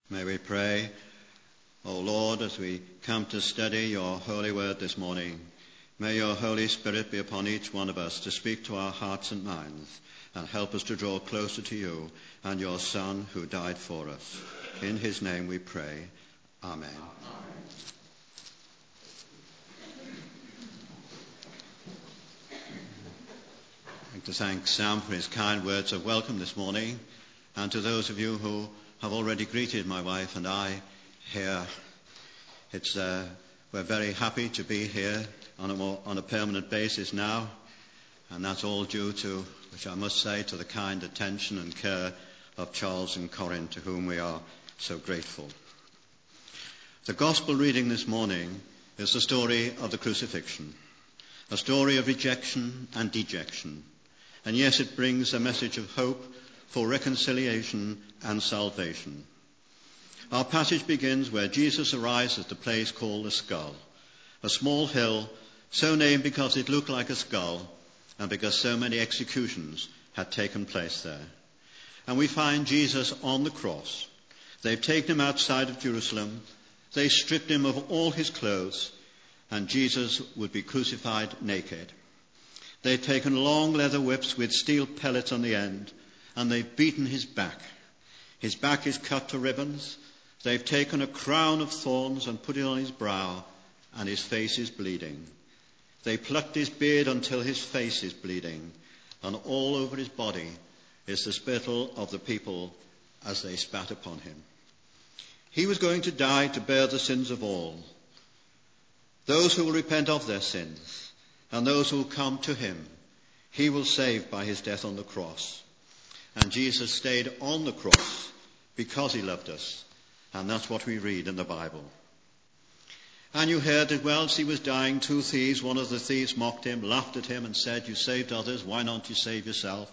May we pray. O Lord, as we come to study your holy word this morning, may your Holy Spirit be upon each one of us to speak to our hearts and minds and help us to draw closer to you and your Son who died for us. In his name we pray. Amen. I'd like to thank Sam for his kind words of welcome this morning, and to those of you who have already greeted my wife and I here. We're very happy to be here on a permanent basis now, and that's all due to, which I must say, to the kind attention and care of Charles and Corinne, to whom we are so grateful. The gospel reading this morning is the story of the crucifixion, a story of rejection and dejection, and yes, it brings a message of hope for reconciliation and salvation. Our passage begins where Jesus arrives at the place called the Skull, a small hill so named because it looked like a skull and because so many executions had taken place there. And we find Jesus on the cross. They've taken him outside of Jerusalem. They stripped him of all his clothes, and Jesus would be crucified naked. They've taken long leather whips with steel pellets on the end, and they've beaten his back. His back is cut to ribbons. They've taken a crown of thorns and put it on his brow, and his face is bleeding. They plucked his beard until his face is bleeding, and all over his body is the spittle of the people as they spat upon him. He was going to die to bear the sins of all. Those who will repent of their sins, and those who will come to him, he will save by his death on the cross. And Jesus stayed on the cross because he loved us. And that's what we read in the Bible. And you heard that whilst he was dying, two thieves, one of the thieves mocked him, laughed at him and said, "You saved others, why don't you save yourself?"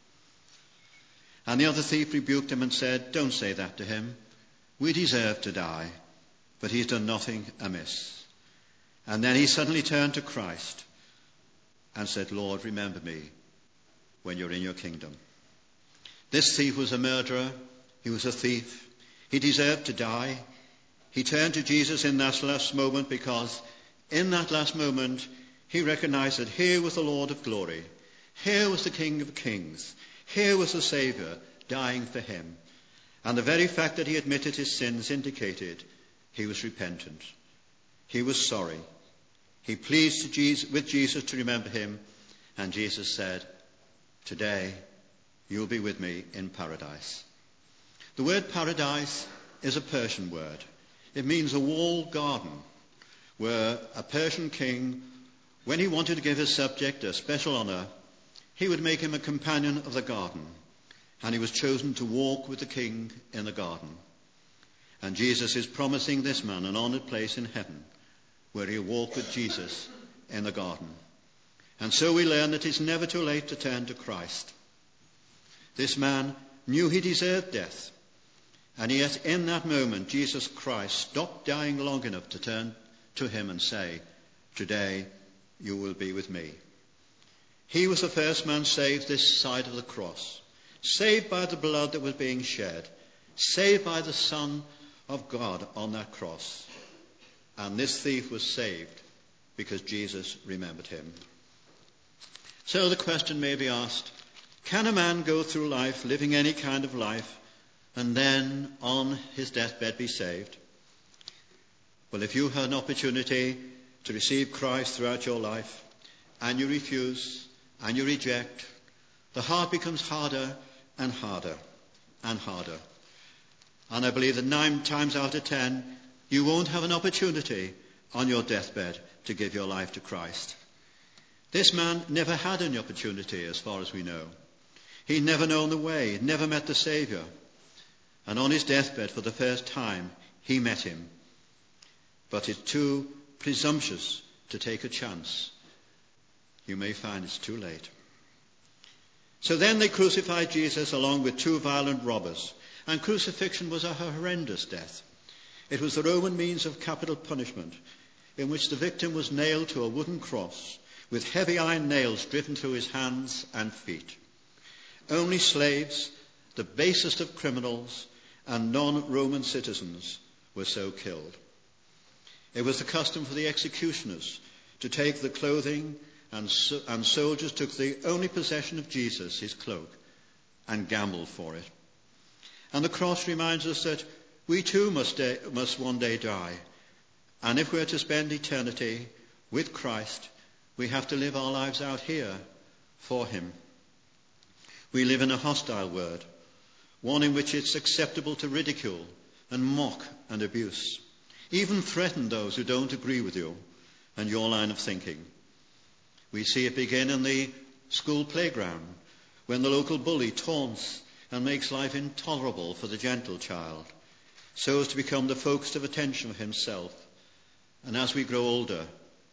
And the other thief rebuked him and said, "Don't say that to him. We deserve to die, but he's done nothing amiss." And then he suddenly turned to Christ and said, "Lord, remember me when you're in your kingdom." This thief was a murderer. He was a thief. He deserved to die. He turned to Jesus in that last moment because in that last moment he recognized that here was the Lord of glory. Here was the King of kings. Here was the Saviour dying for him. And the very fact that he admitted his sins indicated he was repentant. He was sorry. He pleaded with Jesus to remember him, and Jesus said, "Today you'll be with me in paradise." The word paradise is a Persian word. It means a walled garden, where a Persian king, when he wanted to give his subject a special honor, he would make him a companion of the garden, and he was chosen to walk with the king in the garden. And Jesus is promising this man an honored place in heaven, where he'll walk with Jesus in the garden. And so we learn that it's never too late to turn to Christ. This man knew he deserved death, and yet in that moment Jesus Christ stopped dying long enough to turn to him and say, "Today you will be with me." He was the first man saved this side of the cross, saved by the blood that was being shed, saved by the Son of God on that cross. And this thief was saved because Jesus remembered him. So the question may be asked, can a man go through life living any kind of life and then on his deathbed be saved? Well, if you had an opportunity to receive Christ throughout your life and you refuse and you reject, the heart becomes harder and harder and harder. And I believe that 9 times out of 10, you won't have an opportunity on your deathbed to give your life to Christ. This man never had any opportunity as far as we know. He'd never known the way. He'd never met the Saviour. And on his deathbed for the first time, he met him. But it's too presumptuous to take a chance. You may find it's too late. So then they crucified Jesus along with 2 violent robbers. And crucifixion was a horrendous death. It was the Roman means of capital punishment, in which the victim was nailed to a wooden cross with heavy iron nails driven through his hands and feet. Only slaves, the basest of criminals, and non-Roman citizens were so killed. It was the custom for the executioners to take the clothing, and soldiers took the only possession of Jesus, his cloak, and gambled for it. And the cross reminds us that we too must one day die. And if we're to spend eternity with Christ, we have to live our lives out here for him. We live in a hostile world, one in which it's acceptable to ridicule and mock and abuse, even threaten those who don't agree with you and your line of thinking. We see it begin in the school playground, when the local bully taunts and makes life intolerable for the gentle child, so as to become the focus of attention for himself. And as we grow older,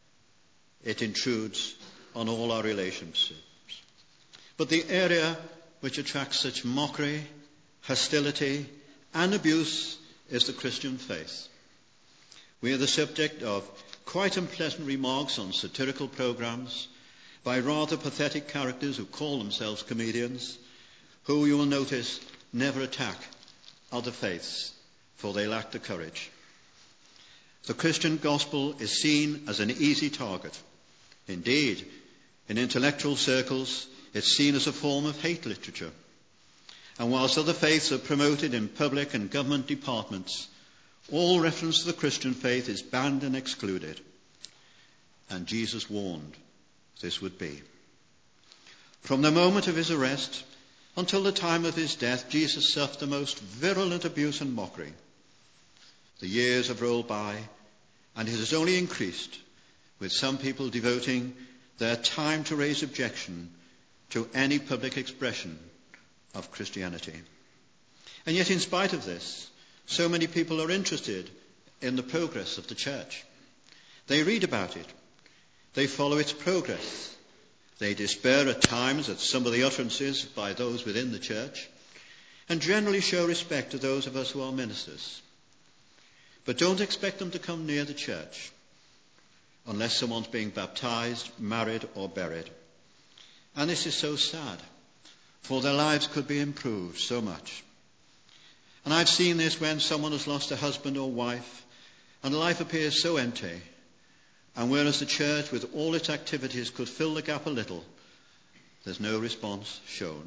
it intrudes on all our relationships. But the area which attracts such mockery, hostility, and abuse is the Christian faith. We are the subject of quite unpleasant remarks on satirical programs by rather pathetic characters who call themselves comedians, who, you will notice, never attack other faiths, for they lack the courage. The Christian gospel is seen as an easy target. Indeed, in intellectual circles, it's seen as a form of hate literature. And whilst other faiths are promoted in public and government departments, all reference to the Christian faith is banned and excluded. And Jesus warned this would be. From the moment of his arrest until the time of his death, Jesus suffered the most virulent abuse and mockery. The years have rolled by, and it has only increased, with some people devoting their time to raise objection to any public expression of Christianity. And yet, in spite of this, so many people are interested in the progress of the church. They read about it. They follow its progress. They despair at times at some of the utterances by those within the church, and generally show respect to those of us who are ministers. But don't expect them to come near the church unless someone's being baptized, married, or buried. And this is so sad, for their lives could be improved so much. And I've seen this when someone has lost a husband or wife, and life appears so empty. And whereas the church, with all its activities, could fill the gap a little, there's no response shown.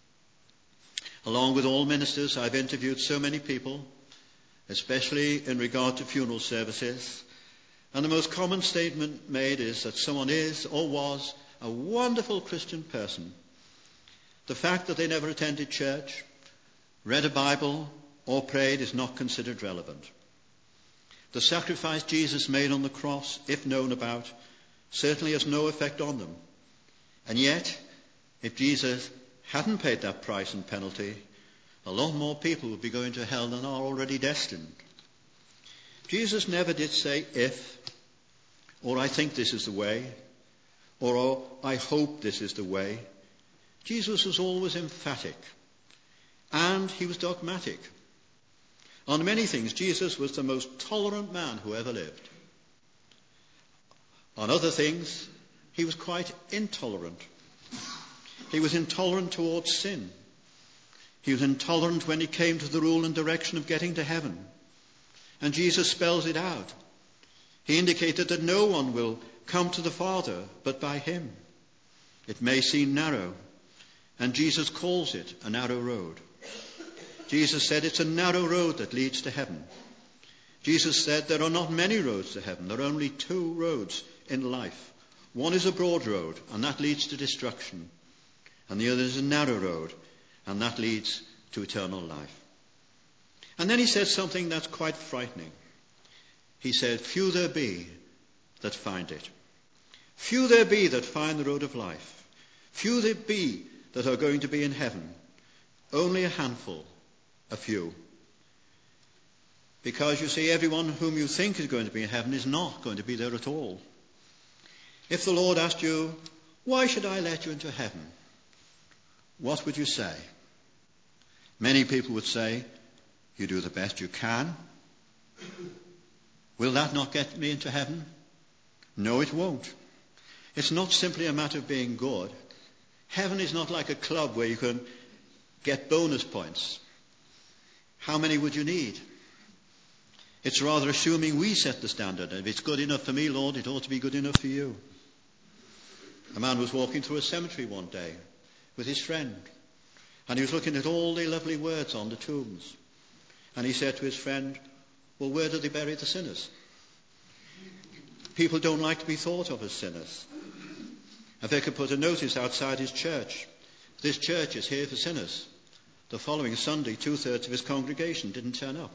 Along with all ministers, I've interviewed so many people, especially in regard to funeral services, and the most common statement made is that someone is or was a wonderful Christian person. The fact that they never attended church, read a Bible, or prayed is not considered relevant. The sacrifice Jesus made on the cross, if known about, certainly has no effect on them. And yet, if Jesus hadn't paid that price and penalty, a lot more people would be going to hell than are already destined. Jesus never did say if, or I think this is the way, or oh, I hope this is the way. Jesus was always emphatic, and he was dogmatic. On many things, Jesus was the most tolerant man who ever lived. On other things, he was quite intolerant. He was intolerant towards sin. He was intolerant when it came to the rule and direction of getting to heaven. And Jesus spells it out. He indicated that no one will come to the Father but by him. It may seem narrow, and Jesus calls it a narrow road. Jesus said it's a narrow road that leads to heaven. Jesus said there are not many roads to heaven. There are only two roads in life. One is a broad road, and that leads to destruction. And the other is a narrow road, and that leads to eternal life. And then he said something that's quite frightening. He said, few there be that find it. Few there be that find the road of life. Few there be that are going to be in heaven. Only a handful. A few. Because you see, everyone whom you think is going to be in heaven is not going to be there at all. If the Lord asked you, why should I let you into heaven? What would you say? Many people would say, you do the best you can. Will that not get me into heaven? No, it won't. It's not simply a matter of being good. Heaven is not like a club where you can get bonus points. How many would you need? It's rather assuming we set the standard. If it's good enough for me, Lord, it ought to be good enough for you. A man was walking through a cemetery one day with his friend, and he was looking at all the lovely words on the tombs. And he said to his friend, well, where do they bury the sinners? People don't like to be thought of as sinners. If they could put a notice outside his church, this church is here for sinners. The following Sunday, 2/3 of his congregation didn't turn up.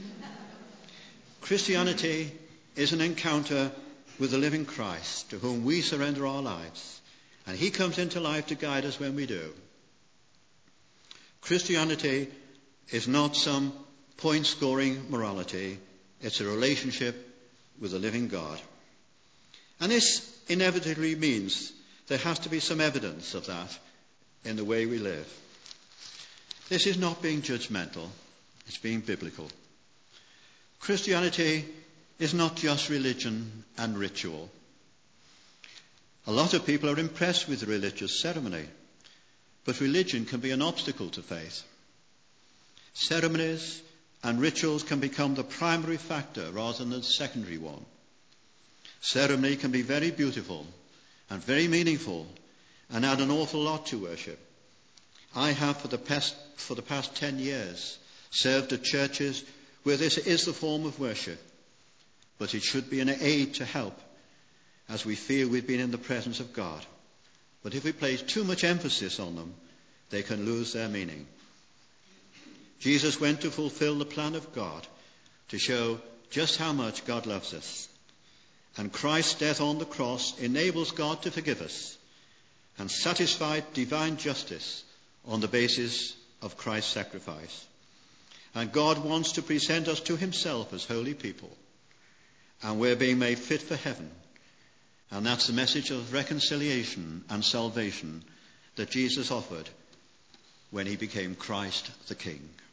Christianity is an encounter with the living Christ, to whom we surrender our lives, and he comes into life to guide us when we do. Christianity is not some point-scoring morality. It's a relationship with the living God. And this inevitably means there has to be some evidence of that in the way we live. This is not being judgmental, it's being biblical. Christianity is not just religion and ritual. A lot of people are impressed with religious ceremony, but religion can be an obstacle to faith. Ceremonies and rituals can become the primary factor rather than the secondary one. Ceremony can be very beautiful and very meaningful and add an awful lot to worship. I have for the past 10 years served at churches where this is the form of worship, but it should be an aid to help as we feel we've been in the presence of God. But if we place too much emphasis on them, they can lose their meaning. Jesus went to fulfill the plan of God, to show just how much God loves us. And Christ's death on the cross enables God to forgive us and satisfy divine justice on the basis of Christ's sacrifice. And God wants to present us to himself as holy people. And we're being made fit for heaven. And that's the message of reconciliation and salvation that Jesus offered when he became Christ the King.